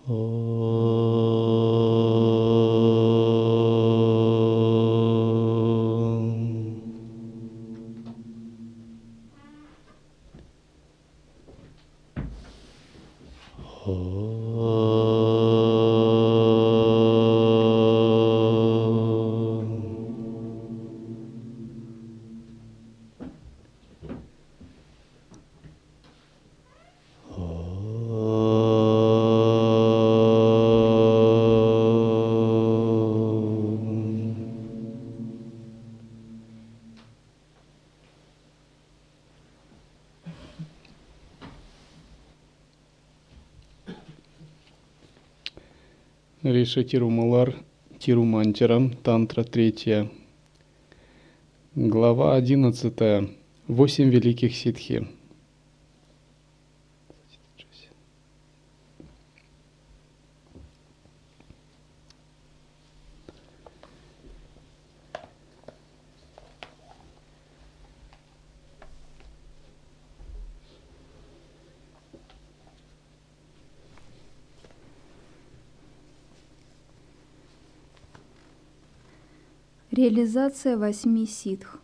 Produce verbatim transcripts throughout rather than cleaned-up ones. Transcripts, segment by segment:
Риша Тирумалар, Тирумантирам, Тантра третья, глава одиннадцатая. Восемь великих ситхи. Реализация восьми ситх.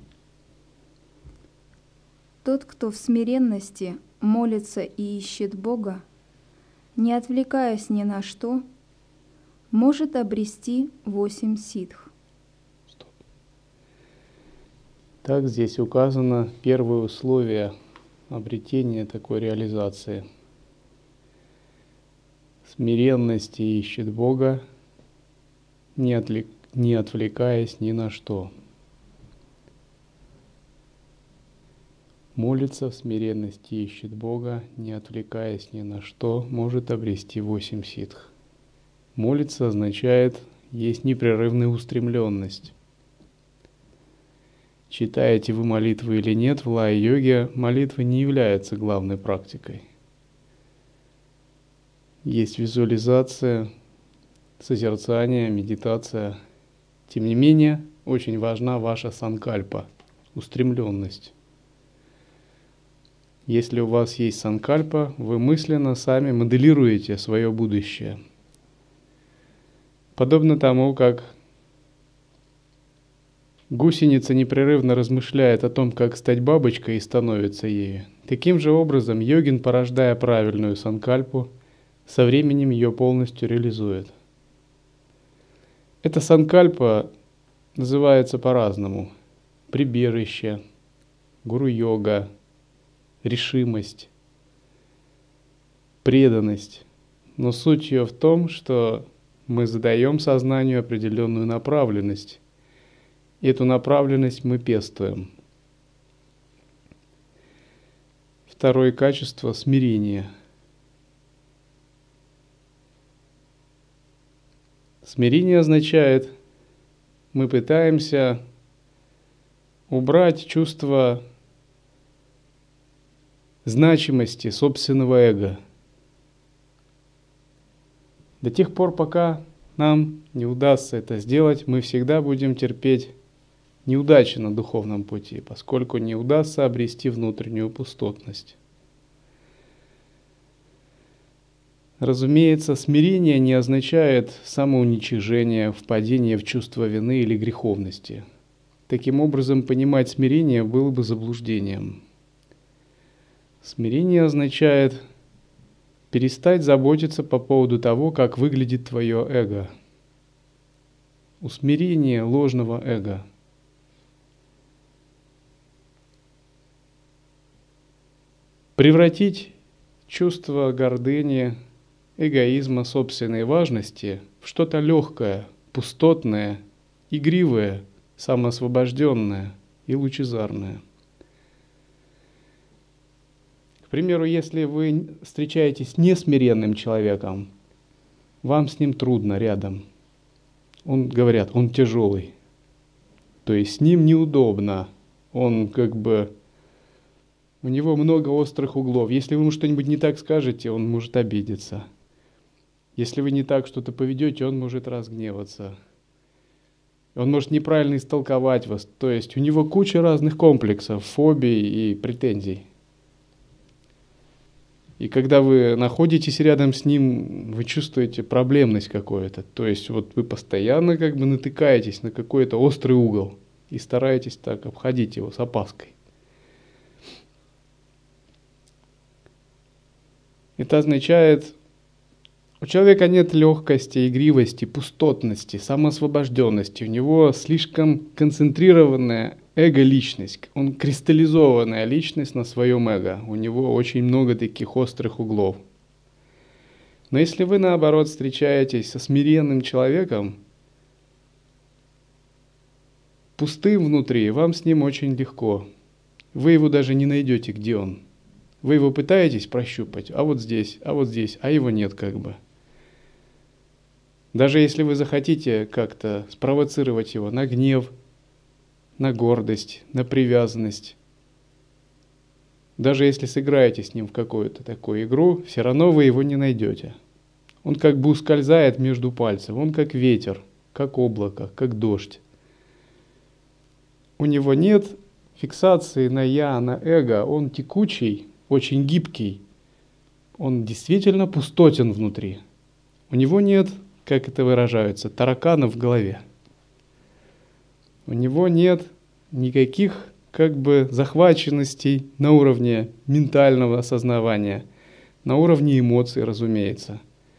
Тот, кто в смиренности молится и ищет Бога, не отвлекаясь ни на что, может обрести восемь ситх. Так здесь указано первое условие обретения такой реализации. Смиренности ищет Бога, не отвлекаясь не отвлекаясь ни на что. Молится в смиренности, ищет Бога, не отвлекаясь ни на что, может обрести восемь ситх. Молиться означает есть непрерывная устремленность. Читаете вы молитвы или нет, в лая-йоге молитва не является главной практикой. Есть визуализация, созерцание, медитация. Тем не менее, очень важна ваша санкальпа, устремленность. Если у вас есть санкальпа, вы мысленно сами моделируете свое будущее. Подобно тому, как гусеница непрерывно размышляет о том, как стать бабочкой и становится ею, таким же образом йогин, порождая правильную санкальпу, со временем ее полностью реализует. Эта санкальпа называется по-разному. Прибежище, гуру-йога, решимость, преданность. Но суть ее в том, что мы задаем сознанию определенную направленность. И эту направленность мы пестуем. Второе качество – смирение. Смирение означает, мы пытаемся убрать чувство значимости собственного эго. До тех пор, пока нам не удастся это сделать, мы всегда будем терпеть неудачи на духовном пути, поскольку не удастся обрести внутреннюю пустотность. Разумеется, смирение не означает самоуничижение, впадение в чувство вины или греховности. Таким образом, понимать смирение было бы заблуждением. Смирение означает перестать заботиться по поводу того, как выглядит твое эго. Усмирение ложного эго. Превратить чувство гордыни, эгоизма, собственной важности в что-то легкое, пустотное, игривое, самоосвобожденное и лучезарное. К примеру, если вы встречаетесь с несмиренным человеком, вам с ним трудно рядом. Он, говорят, он тяжелый. То есть с ним неудобно. Он как бы... У него много острых углов. Если вы ему что-нибудь не так скажете, он может обидеться. Если вы не так что-то поведете, он может разгневаться. Он может неправильно истолковать вас. То есть у него куча разных комплексов, фобий и претензий. И когда вы находитесь рядом с ним, вы чувствуете проблемность какую-то. То есть вот вы постоянно как бы натыкаетесь на какой-то острый угол и стараетесь так обходить его с опаской. Это означает, у человека нет легкости, игривости, пустотности, самоосвобожденности. У него слишком концентрированная эго-личность. Он кристаллизованная личность на своем эго. У него очень много таких острых углов. Но если вы, наоборот, встречаетесь со смиренным человеком, пустым внутри, вам с ним очень легко. Вы его даже не найдете, где он. Вы его пытаетесь прощупать, а вот здесь, а вот здесь, а его нет как бы. Даже если вы захотите как-то спровоцировать его на гнев, на гордость, на привязанность, даже если сыграете с ним в какую-то такую игру, все равно вы его не найдете. Он как бы ускользает между пальцев, он как ветер, как облако, как дождь. У него нет фиксации на «я», на эго, он текучий, очень гибкий, он действительно пустотен внутри. У него нет, как это выражаются, тараканов в голове. У него нет никаких как бы захваченностей на уровне ментального осознавания, на уровне эмоций, разумеется.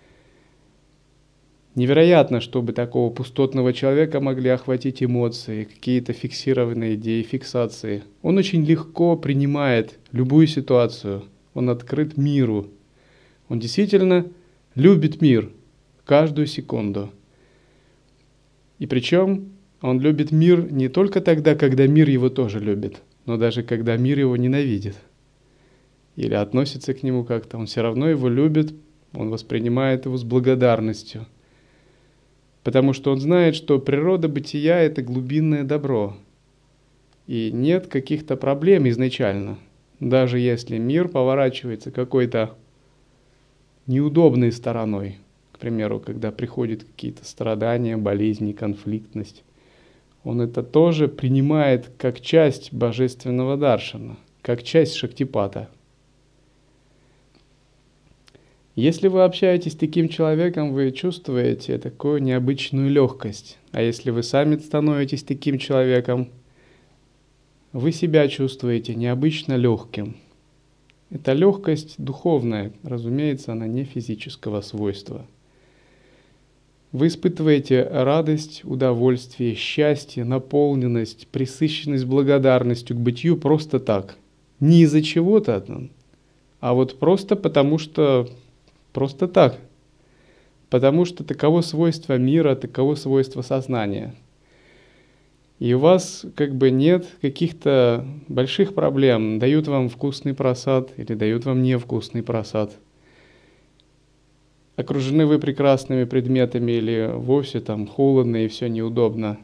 Невероятно, чтобы такого пустотного человека могли охватить эмоции, какие-то фиксированные идеи, фиксации. Он очень легко принимает любую ситуацию, он открыт миру. Он действительно любит мир каждую секунду. И причем он любит мир не только тогда, когда мир его тоже любит, но даже когда мир его ненавидит или относится к нему как-то. Он все равно его любит, он воспринимает его с благодарностью. Потому что он знает, что природа бытия – это глубинное добро. И нет каких-то проблем изначально. Даже если мир поворачивается какой-то неудобной стороной. К примеру, когда приходят какие-то страдания, болезни, конфликтность. Он это тоже принимает как часть божественного даршана, как часть шактипата. Если вы общаетесь с таким человеком, вы чувствуете такую необычную легкость. А если вы сами становитесь таким человеком, вы себя чувствуете необычно легким. Эта легкость духовная, разумеется, она не физического свойства. Вы испытываете радость, удовольствие, счастье, наполненность, пресыщенность благодарностью к бытию просто так. Не из-за чего-то, а вот просто потому что... Просто так. Потому что таково свойство мира, таково свойство сознания. И у вас как бы нет каких-то больших проблем. Дают вам вкусный просад или дают вам невкусный просад. Окружены вы прекрасными предметами или вовсе там холодно и все неудобно.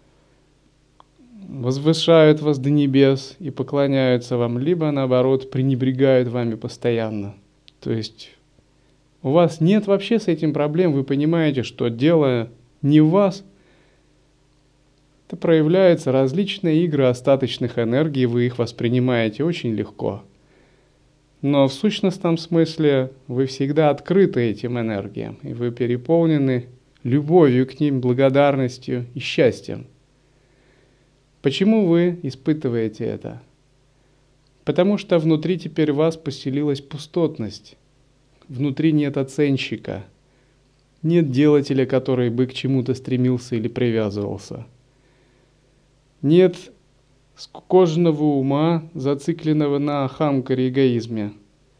Возвышают вас до небес и поклоняются вам, либо наоборот пренебрегают вами постоянно. То есть у вас нет вообще с этим проблем, вы понимаете, что дело не в вас. Это проявляются различные игры остаточных энергий, вы их воспринимаете очень легко. Но в сущностном смысле вы всегда открыты этим энергиям, и вы переполнены любовью к ним, благодарностью и счастьем. Почему вы испытываете это? Потому что внутри теперь вас поселилась пустотность. Внутри нет оценщика, нет делателя, который бы к чему-то стремился или привязывался. Нет скукоженного ума, зацикленного на ахамкаре, эгоизме.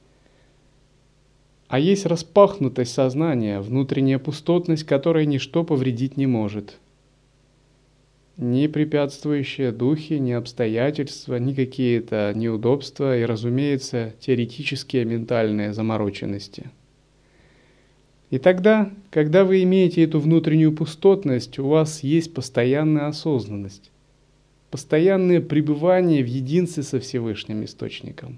А есть распахнутость сознания, внутренняя пустотность, которой ничто повредить не может. Ни препятствующие духи, ни обстоятельства, ни какие-то неудобства и, разумеется, теоретические ментальные замороченности. И тогда, когда вы имеете эту внутреннюю пустотность, у вас есть постоянная осознанность, постоянное пребывание в единстве со Всевышним Источником.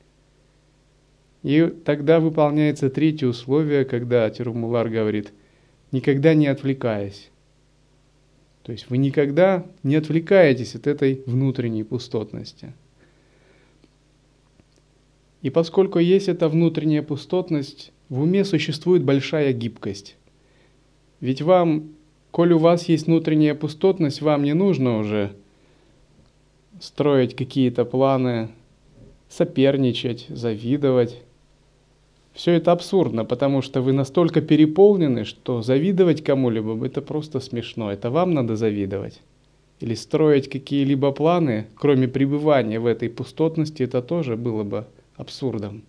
И тогда выполняется третье условие, когда Тирумулар говорит «никогда не отвлекаясь». То есть вы никогда не отвлекаетесь от этой внутренней пустотности. И поскольку есть эта внутренняя пустотность, в уме существует большая гибкость. Ведь вам, коль у вас есть внутренняя пустотность, вам не нужно уже строить какие-то планы, соперничать, завидовать. Все это абсурдно, потому что вы настолько переполнены, что завидовать кому-либо – это просто смешно. Это вам надо завидовать. Или строить какие-либо планы, кроме пребывания в этой пустотности, это тоже было бы абсурдом.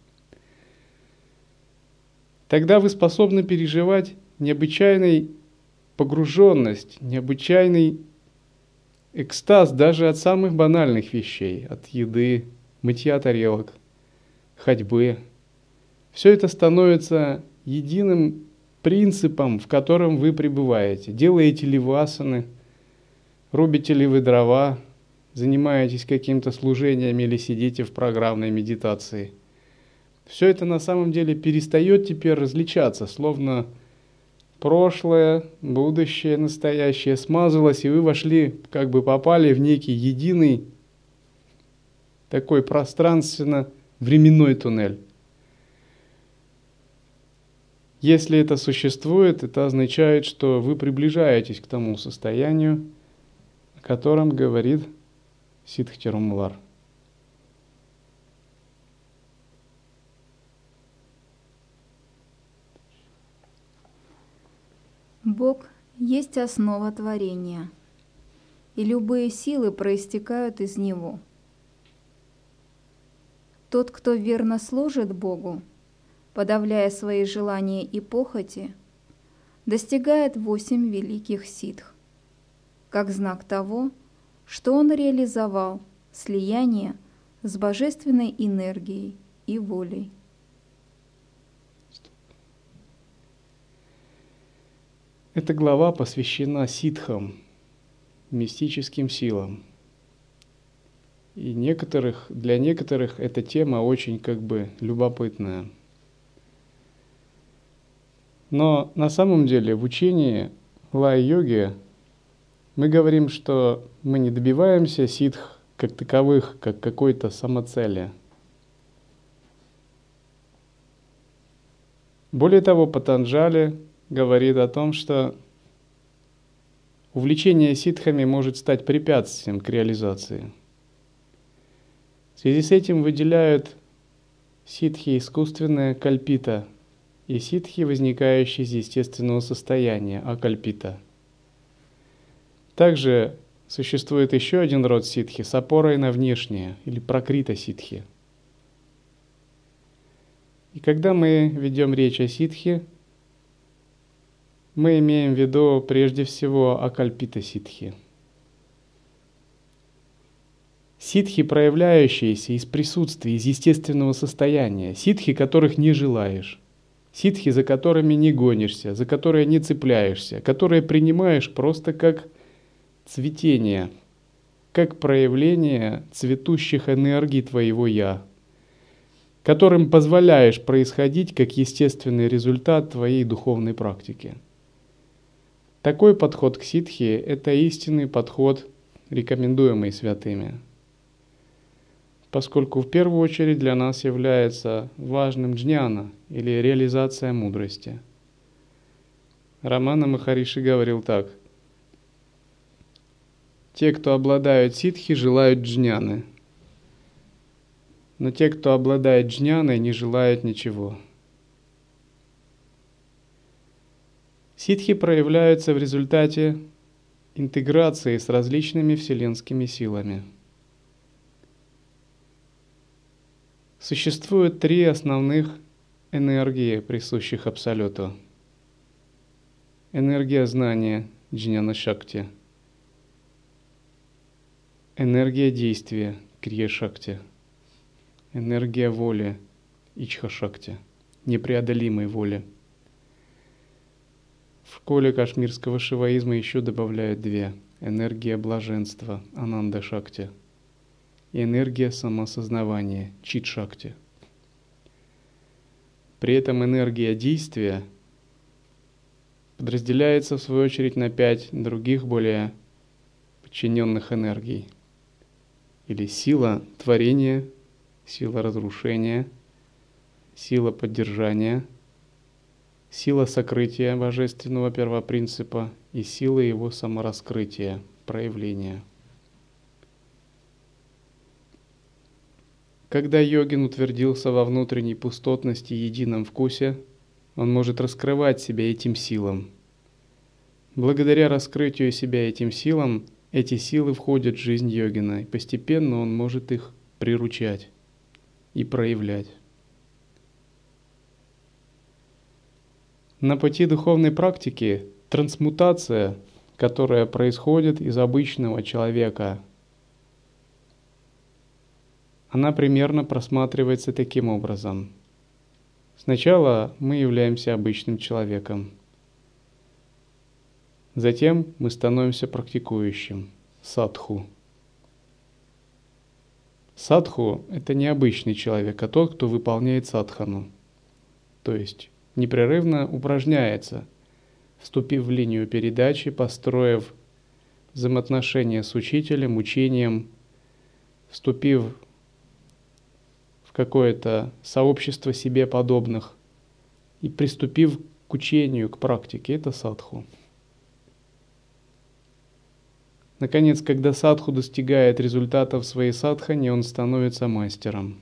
Тогда вы способны переживать необычайную погруженность, необычайный экстаз даже от самых банальных вещей, от еды, мытья тарелок, ходьбы. Все это становится единым принципом, в котором вы пребываете. Делаете ли вы асаны, рубите ли вы дрова, занимаетесь каким-то служением или сидите в программной медитации. Все это на самом деле перестает теперь различаться, словно прошлое, будущее, настоящее смазалось, и вы вошли, как бы попали в некий единый такой пространственно-временной туннель. Если это существует, это означает, что вы приближаетесь к тому состоянию, о котором говорит Сиддх Тирумалар. Бог есть основа творения, и любые силы проистекают из Него. Тот, кто верно служит Богу, подавляя свои желания и похоти, достигает восемь великих ситх, как знак того, что он реализовал слияние с божественной энергией и волей. Эта глава посвящена ситхам, мистическим силам. И некоторых, для некоторых эта тема очень как бы любопытная. Но на самом деле в учении лай-йоги мы говорим, что мы не добиваемся ситх как таковых, как какой-то самоцели. Более того, Патанджали говорит о том, что увлечение ситхами может стать препятствием к реализации. В связи с этим выделяют ситхи искусственное кальпита и ситхи, возникающие из естественного состояния, акальпита. Также существует еще один род ситхи с опорой на внешнее, или пракрита ситхи. И когда мы ведем речь о ситхе, мы имеем в виду прежде всего акальпита ситхи. Ситхи, проявляющиеся из присутствия, из естественного состояния, ситхи, которых не желаешь, ситхи, за которыми не гонишься, за которые не цепляешься, которые принимаешь просто как цветение, как проявление цветущих энергий твоего «Я», которым позволяешь происходить как естественный результат твоей духовной практики. Такой подход к ситхи – это истинный подход, рекомендуемый святыми, поскольку в первую очередь для нас является важным джняна, или реализация мудрости. Рамана Махариши говорил так: «Те, кто обладают ситхи, желают джняны, но те, кто обладает джняной, не желают ничего». Ситхи проявляются в результате интеграции с различными вселенскими силами. Существует три основных энергии, присущих Абсолюту. Энергия знания – джняна-шакти, энергия действия – крия-шакти, энергия воли – ичха-шакти, непреодолимой воли. В школе кашмирского шиваизма еще добавляют две – энергия блаженства – ананда-шакти и энергия самосознавания – чит-шакти. При этом энергия действия подразделяется в свою очередь на пять других более подчиненных энергий. Или сила творения, сила разрушения, сила поддержания, сила сокрытия божественного первопринципа и сила его самораскрытия, проявления. Когда йогин утвердился во внутренней пустотности и едином вкусе, он может раскрывать себя этим силам. Благодаря раскрытию себя этим силам, эти силы входят в жизнь йогина, и постепенно он может их приручать и проявлять. На пути духовной практики трансмутация, которая происходит из обычного человека, она примерно просматривается таким образом. Сначала мы являемся обычным человеком. Затем мы становимся практикующим, садху. Садху – это не обычный человек, а тот, кто выполняет садхану. То есть непрерывно упражняется, вступив в линию передачи, построив взаимоотношения с учителем, учением, вступив в какое-то сообщество себе подобных и приступив к учению, к практике. Это садху. Наконец, когда садху достигает результатов в своей садхане, он становится мастером.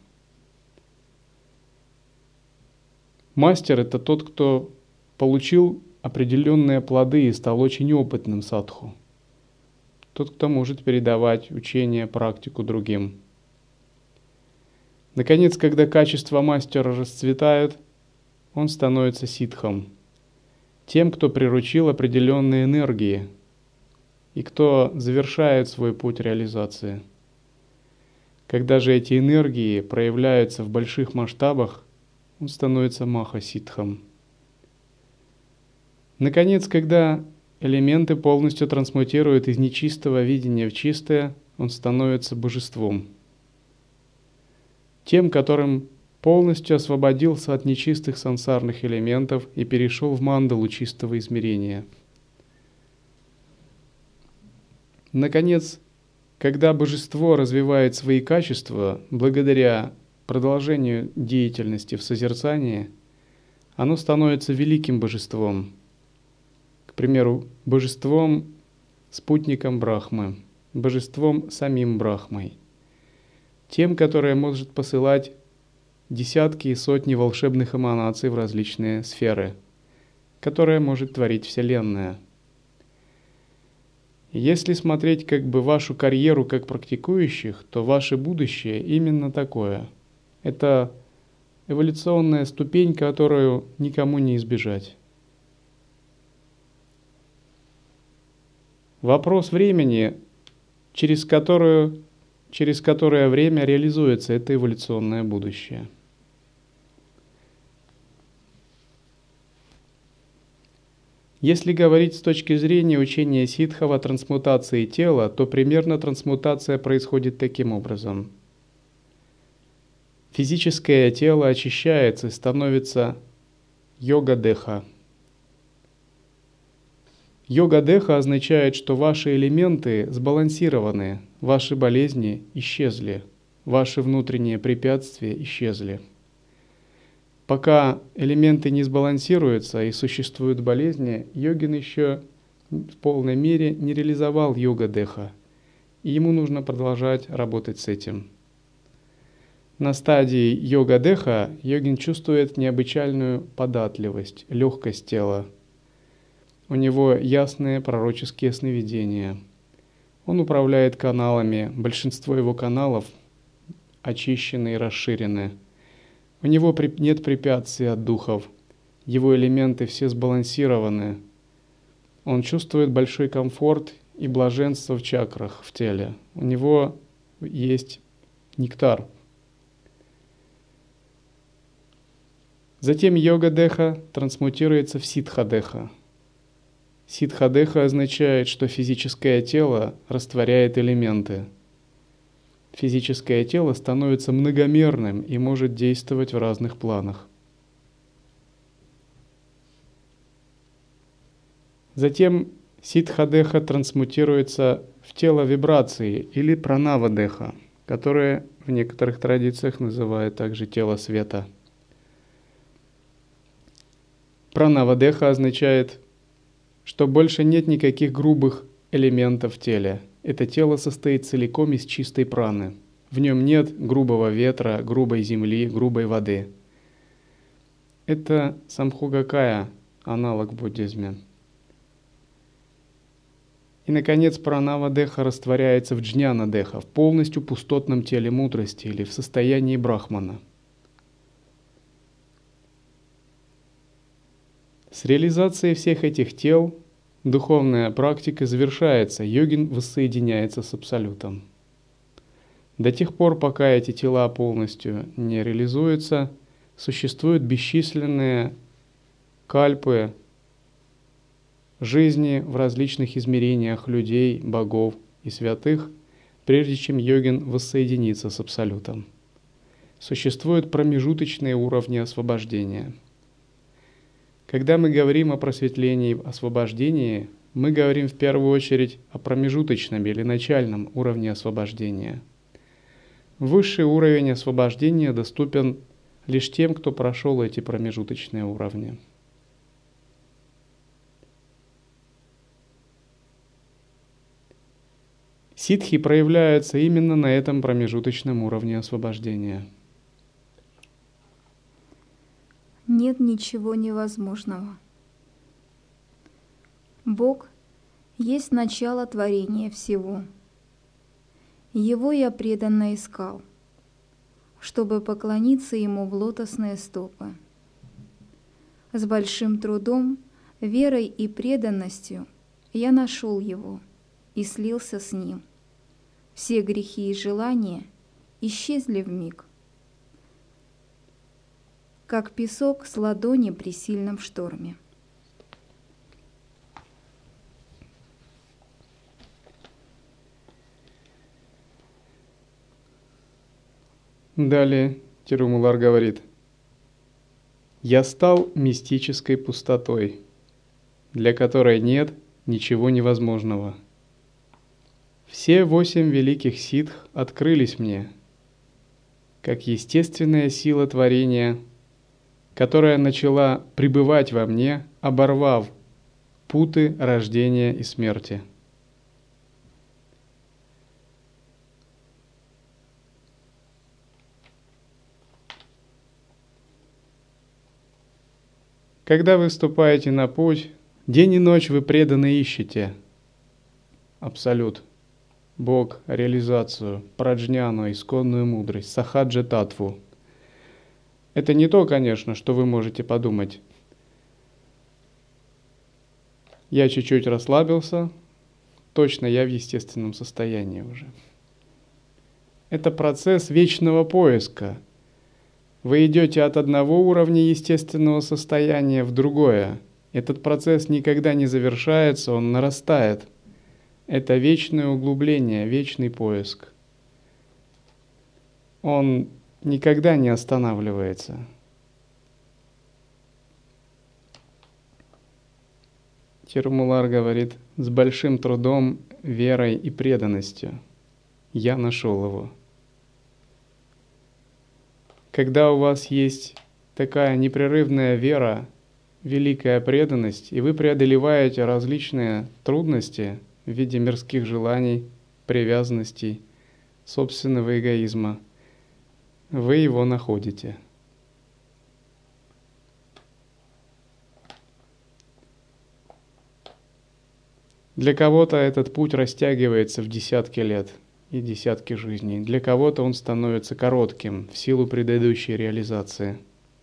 Мастер – это тот, кто получил определенные плоды и стал очень опытным садху. Тот, кто может передавать учение, практику другим. Наконец, когда качества мастера расцветают, он становится ситхом, тем, кто приручил определенные энергии и кто завершает свой путь реализации. Когда же эти энергии проявляются в больших масштабах, он становится маха-ситхом. Наконец, когда элементы полностью трансмутируют из нечистого видения в чистое, он становится божеством. Тем, которым полностью освободился от нечистых сансарных элементов и перешел в мандалу чистого измерения. Наконец, когда божество развивает свои качества, благодаря продолжению деятельности в созерцании, оно становится великим божеством. К примеру, божеством, спутником Брахмы, божеством самим Брахмой. Тем, которое может посылать десятки и сотни волшебных эманаций в различные сферы, которое может творить Вселенная. Если смотреть как бы вашу карьеру как практикующих, то ваше будущее именно такое. Это эволюционная ступень, которую никому не избежать. Вопрос времени, через, которую, через которое время реализуется это эволюционное будущее. Если говорить с точки зрения учения ситхов о трансмутации тела, то примерно трансмутация происходит таким образом. Физическое тело очищается и становится йога-деха. Йога-деха означает, что ваши элементы сбалансированы, ваши болезни исчезли, ваши внутренние препятствия исчезли. Пока элементы не сбалансируются и существуют болезни, йогин еще в полной мере не реализовал йога-деха, и ему нужно продолжать работать с этим. На стадии йога-деха йогин чувствует необычайную податливость, легкость тела. У него ясные пророческие сновидения. Он управляет каналами, большинство его каналов очищены и расширены. У него нет препятствий от духов, его элементы все сбалансированы. Он чувствует большой комфорт и блаженство в чакрах, в теле. У него есть нектар. Затем йога-деха трансмутируется в ситха-деха. Ситха-деха означает, что физическое тело растворяет элементы. Физическое тело становится многомерным и может действовать в разных планах. Затем ситха-деха трансмутируется в тело вибрации или пранава-деха, которое в некоторых традициях называют также тело света. Пранавадеха означает, что больше нет никаких грубых элементов в теле. Это тело состоит целиком из чистой праны. В нем нет грубого ветра, грубой земли, грубой воды. Это самбхугакая, аналог в буддизме. И, наконец, пранавадеха растворяется в джняна-деха, в полностью пустотном теле мудрости или в состоянии брахмана. С реализацией всех этих тел духовная практика завершается, йогин воссоединяется с Абсолютом. До тех пор, пока эти тела полностью не реализуются, существуют бесчисленные кальпы, жизни в различных измерениях людей, богов и святых, прежде чем йогин воссоединится с Абсолютом. Существуют промежуточные уровни освобождения. Когда мы говорим о просветлении и освобождении, мы говорим в первую очередь о промежуточном или начальном уровне освобождения. Высший уровень освобождения доступен лишь тем, кто прошел эти промежуточные уровни. Ситхи проявляются именно на этом промежуточном уровне освобождения. Нет ничего невозможного. Бог есть начало творения всего. Его я преданно искал, чтобы поклониться Ему в лотосные стопы. С большим трудом, верой и преданностью я нашел Его и слился с Ним. Все грехи и желания исчезли вмиг, как песок с ладони при сильном шторме. Далее Тирумулар говорит: «Я стал мистической пустотой, для которой нет ничего невозможного. Все восемь великих ситх открылись мне, как естественная сила творения, которая начала пребывать во мне, оборвав путы рождения и смерти». Когда вы вступаете на путь, день и ночь вы преданно ищете Абсолют, Бог, реализацию, праджняну, исконную мудрость, сахаджа татву. Это не то, конечно, что вы можете подумать. Я чуть-чуть расслабился, точно я в естественном состоянии уже. Это процесс вечного поиска. Вы идете от одного уровня естественного состояния в другое. Этот процесс никогда не завершается, он нарастает. Это вечное углубление, вечный поиск. Он никогда не останавливается. Тирумулар говорит: с большим трудом, верой и преданностью я нашел его. Когда у вас есть такая непрерывная вера, великая преданность, и вы преодолеваете различные трудности в виде мирских желаний, привязанностей, собственного эгоизма, вы его находите. Для кого-то этот путь растягивается в десятки лет и десятки жизней. Для кого-то он становится коротким в силу предыдущей реализации.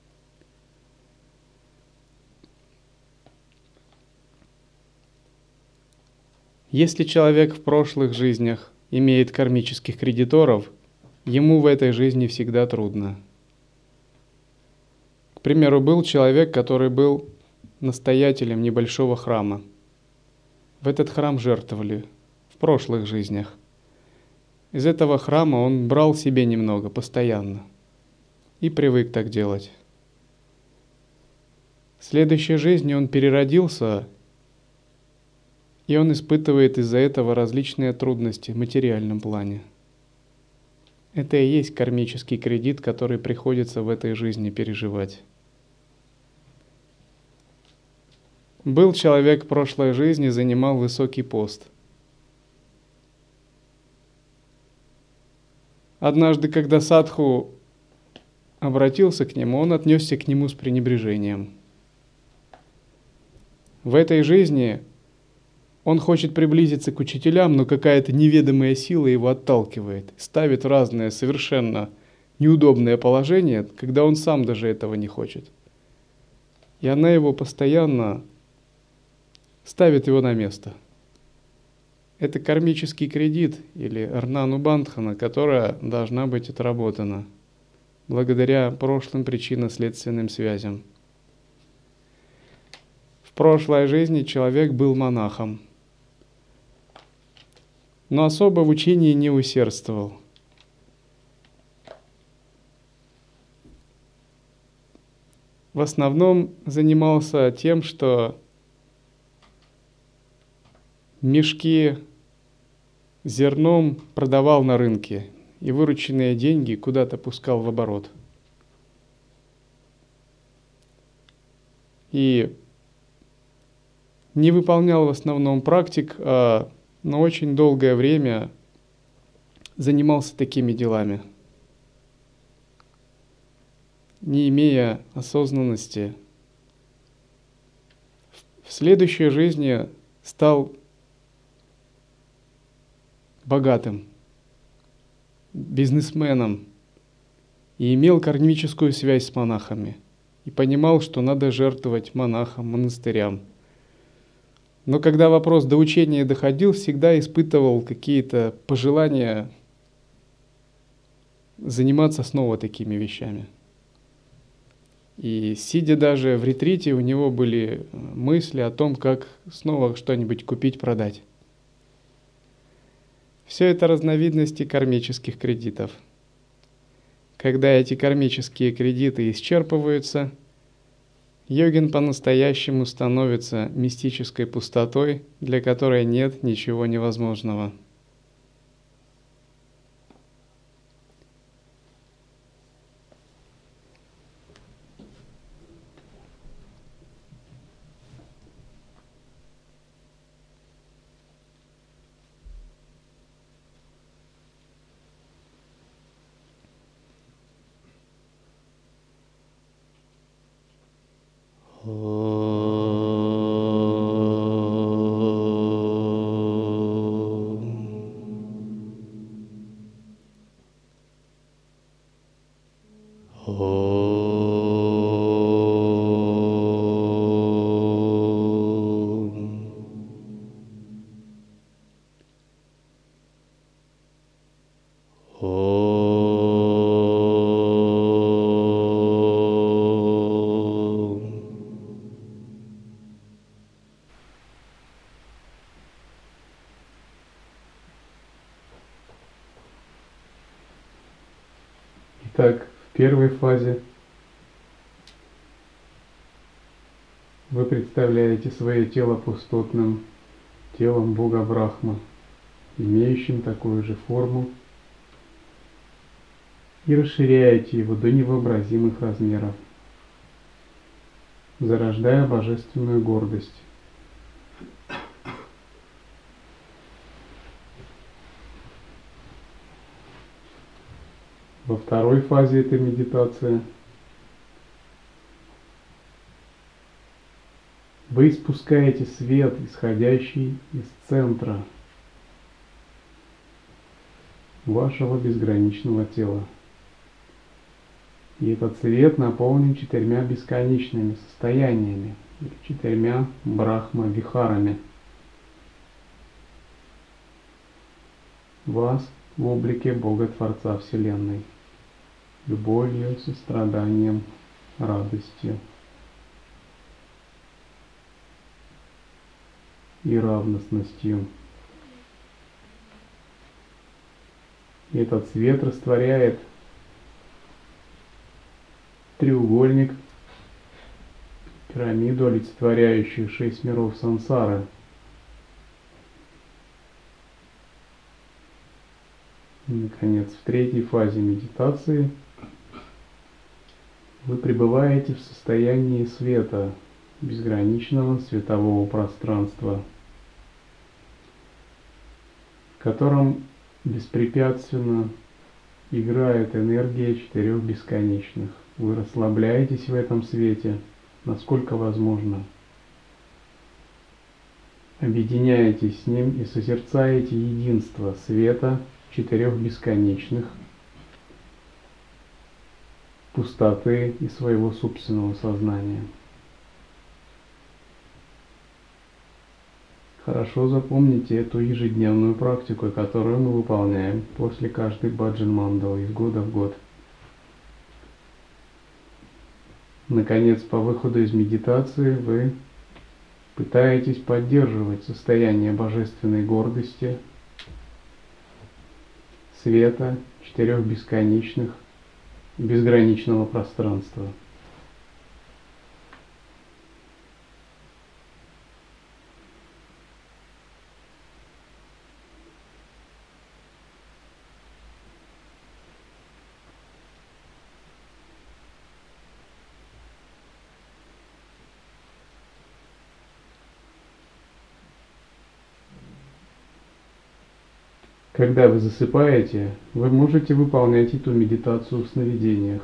Если человек в прошлых жизнях имеет кармических кредиторов, ему в этой жизни всегда трудно. К примеру, был человек, который был настоятелем небольшого храма. В этот храм жертвовали в прошлых жизнях. Из этого храма он брал себе немного постоянно и привык так делать. В следующей жизни он переродился, и он испытывает из-за этого различные трудности в материальном плане. Это и есть кармический кредит, который приходится в этой жизни переживать. Был человек в прошлой жизни, занимал высокий пост. Однажды, когда садху обратился к нему, он отнесся к нему с пренебрежением. В этой жизни он хочет приблизиться к учителям, но какая-то неведомая сила его отталкивает, ставит в разные совершенно неудобное положение, когда он сам даже этого не хочет. И она его постоянно ставит его на место. Это кармический кредит или арнану бандхана, которая должна быть отработана благодаря прошлым причинно-следственным связям. В прошлой жизни человек был монахом, но особо в учении не усердствовал. В основном занимался тем, что мешки с зерном продавал на рынке и вырученные деньги куда-то пускал в оборот. И не выполнял в основном практик, а на очень долгое время занимался такими делами, не имея осознанности. В следующей жизни стал богатым, бизнесменом и имел кармическую связь с монахами и понимал, что надо жертвовать монахам, монастырям. Но когда вопрос до учения доходил, всегда испытывал какие-то пожелания заниматься снова такими вещами. И сидя даже в ретрите, у него были мысли о том, как снова что-нибудь купить, продать. Все это разновидности кармических кредитов. Когда эти кармические кредиты исчерпываются, йогин по-настоящему становится мистической пустотой, для которой нет ничего невозможного. Итак, в первой фазе вы представляете свое тело пустотным телом Бога Брахма, имеющим такую же форму, и расширяете его до невообразимых размеров, зарождая божественную гордость. Во второй фазе этой медитации вы испускаете свет, исходящий из центра вашего безграничного тела. И этот свет наполнен четырьмя бесконечными состояниями, четырьмя брахма-вихарами. Вас в облике Бога-Творца Вселенной, любовью, состраданием, радостью и равностностью. И этот свет растворяет треугольник, пирамиду, олицетворяющую шесть миров сансары. И, наконец, в третьей фазе медитации вы пребываете в состоянии света, безграничного светового пространства, в котором беспрепятственно играет энергия четырех бесконечных. Вы расслабляетесь в этом свете, насколько возможно. Объединяетесь с ним и созерцаете единство света четырех бесконечных, пустоты и своего собственного сознания. Хорошо запомните эту ежедневную практику, которую мы выполняем после каждой баджан мандалы из года в год. Наконец, по выходу из медитации вы пытаетесь поддерживать состояние божественной гордости, света, четырех бесконечных, безграничного пространства. Когда вы засыпаете, вы можете выполнять эту медитацию в сновидениях.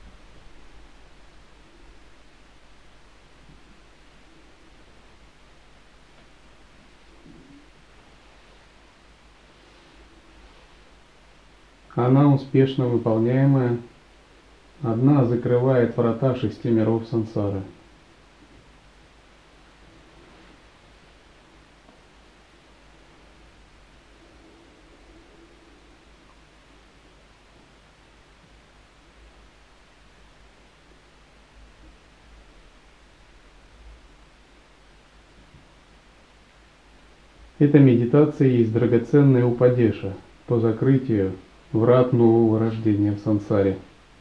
Она успешно выполняемая, одна закрывает врата шести миров сансары. Эта медитация есть драгоценная упадеша по закрытию врат нового рождения в сансаре.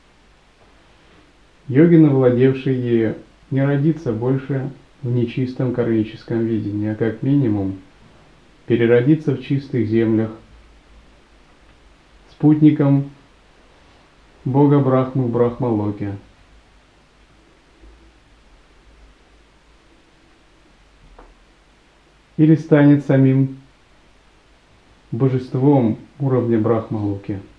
Йогин, овладевший ею, не родится больше в нечистом кармическом видении, а как минимум переродится в чистых землях, спутником Бога Брахмы в Брахмалоке. Или станет самим божеством уровня Брахмалоки.